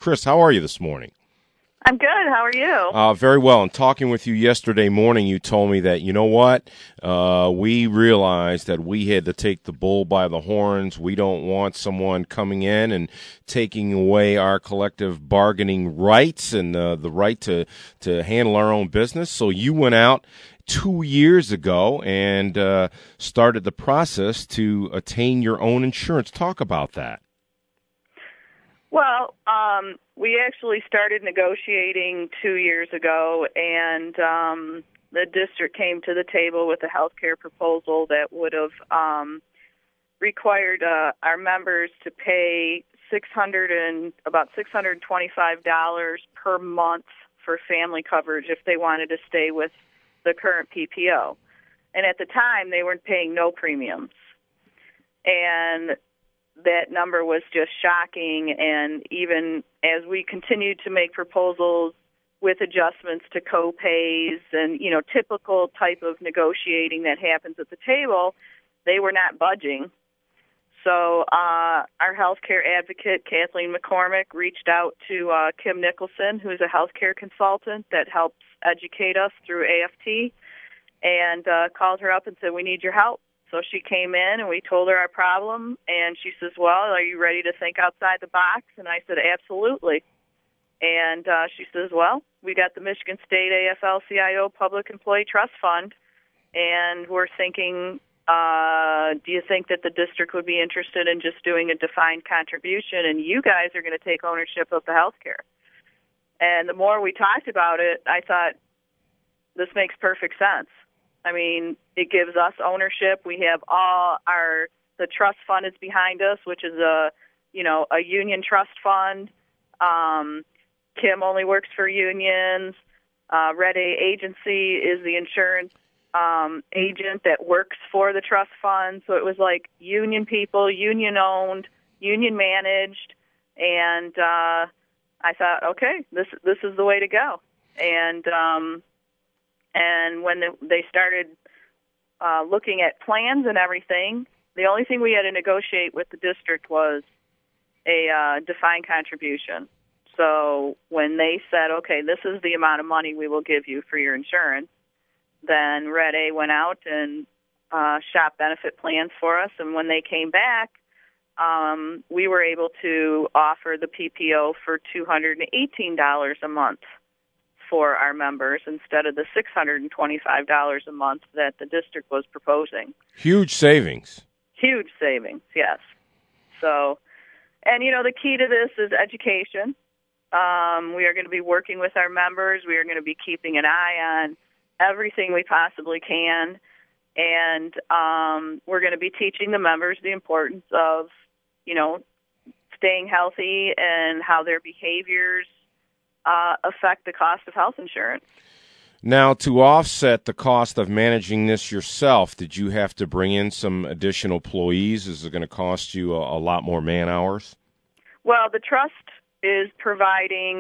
Chris, how are you this morning? I'm good. How are you? Very well. And talking with you yesterday morning, you told me that, you know what, we realized that we had to take the bull by the horns. We don't want someone coming in and taking away our collective bargaining rights and the right to handle our own business. So you went out 2 years ago and started the process to attain your own insurance. Talk about that. Well, we actually started negotiating 2 years ago, and the district came to the table with a health care proposal that would have required our members to pay about $625 per month for family coverage if they wanted to stay with the current PPO. And at the time, they weren't paying no premiums. And that number was just shocking, and even as we continued to make proposals with adjustments to co-pays and, typical type of negotiating that happens at the table, they were not budging. So our healthcare advocate, Kathleen McCormick, reached out to Kim Nicholson, who's a healthcare consultant that helps educate us through AFT, and called her up and said, "We need your help." So she came in, and we told her our problem, and she says, "Well, are you ready to think outside the box?" And I said, "Absolutely." And she says, "Well, we got the Michigan State AFL-CIO Public Employee Trust Fund, and we're thinking, do you think that the district would be interested in just doing a defined contribution, and you guys are going to take ownership of the health care?" And the more we talked about it, I thought, this makes perfect sense. I mean, it gives us ownership. We have the trust fund is behind us, which is a union trust fund. Kim only works for unions. Red A Agency is the insurance agent that works for the trust fund. So it was like union people, union owned, union managed, and I thought, okay, this is the way to go. And when they started looking at plans and everything, the only thing we had to negotiate with the district was a defined contribution. So when they said, okay, this is the amount of money we will give you for your insurance, then Red A went out and shopped benefit plans for us. And when they came back, we were able to offer the PPO for $218 a month for our members instead of the $625 a month that the district was proposing. Huge savings. Huge savings, yes. So, and the key to this is education. We are going to be working with our members. We are going to be keeping an eye on everything we possibly can. And we're going to be teaching the members the importance of, staying healthy and how their behaviors affect the cost of health insurance. Now, to offset the cost of managing this yourself, did you have to bring in some additional employees? Is it going to cost you a lot more man hours? Well, the trust is providing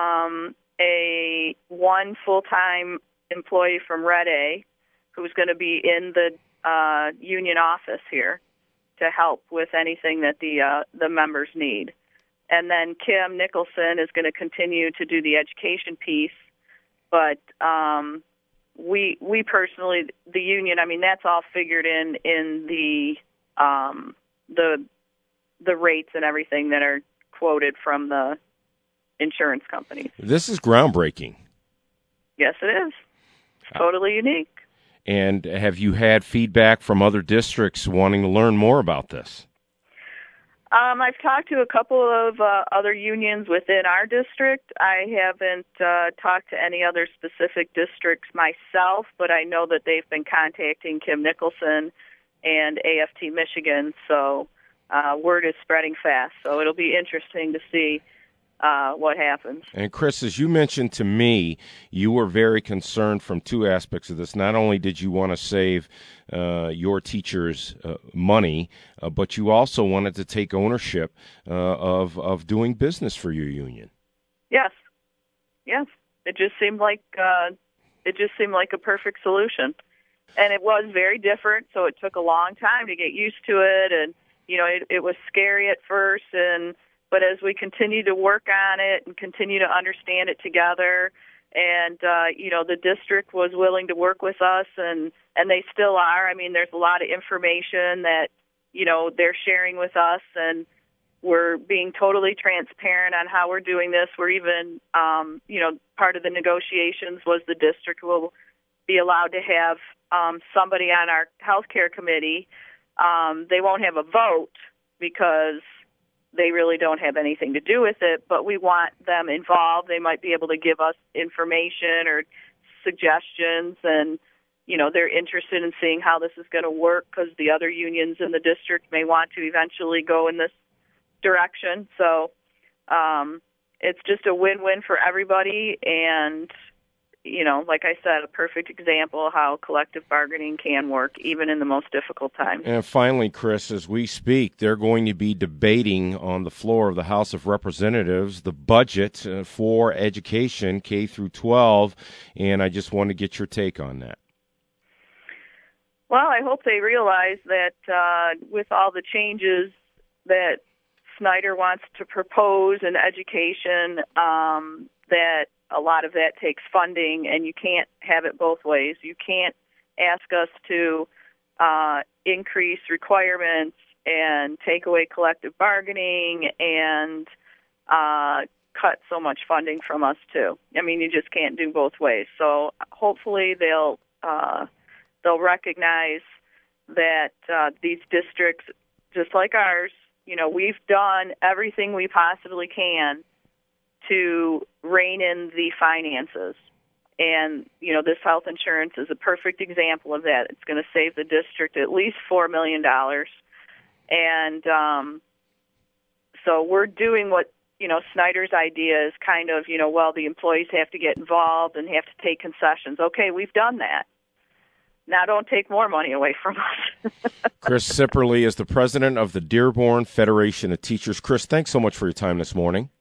one full-time employee from Red A who's going to be in the union office here to help with anything that the members need. And then Kim Nicholson is going to continue to do the education piece. But we personally, the union, that's all figured in the rates and everything that are quoted from the insurance companies. This is groundbreaking. Yes, it is. Totally unique. And have you had feedback from other districts wanting to learn more about this? I've talked to a couple of other unions within our district. I haven't talked to any other specific districts myself, but I know that they've been contacting Kim Nicholson and AFT Michigan, so word is spreading fast. So it'll be interesting to see what happens. And Chris, as you mentioned to me, you were very concerned from two aspects of this. Not only did you want to save your teachers money, but you also wanted to take ownership of doing business for your union. Yes. It just seemed like a perfect solution, and it was very different. So it took a long time to get used to it, and it was scary at first, and But as we continue to work on it and continue to understand it together, and the district was willing to work with us, and they still are. I mean, there's a lot of information that they're sharing with us, and we're being totally transparent on how we're doing this. We're even, part of the negotiations was the district will be allowed to have somebody on our healthcare committee. They won't have a vote because they really don't have anything to do with it, but we want them involved. They might be able to give us information or suggestions, and they're interested in seeing how this is going to work because the other unions in the district may want to eventually go in this direction. So it's just a win-win for everybody, and like I said, a perfect example of how collective bargaining can work even in the most difficult times. And finally, Chris, as we speak, they're going to be debating on the floor of the House of Representatives the budget for education K through 12, and I just want to get your take on that. Well, I hope they realize that with all the changes that Snyder wants to propose in education, that a lot of that takes funding, and you can't have it both ways. You can't ask us to increase requirements and take away collective bargaining and cut so much funding from us, too. I mean, you just can't do both ways. So hopefully they'll recognize that these districts, just like ours, we've done everything we possibly can to rein in the finances. And, this health insurance is a perfect example of that. It's going to save the district at least $4 million. And so we're doing what, Snyder's idea is kind of, the employees have to get involved and have to take concessions. Okay, we've done that. Now don't take more money away from us. Chris Sipperly is the president of the Dearborn Federation of Teachers. Chris, thanks so much for your time this morning.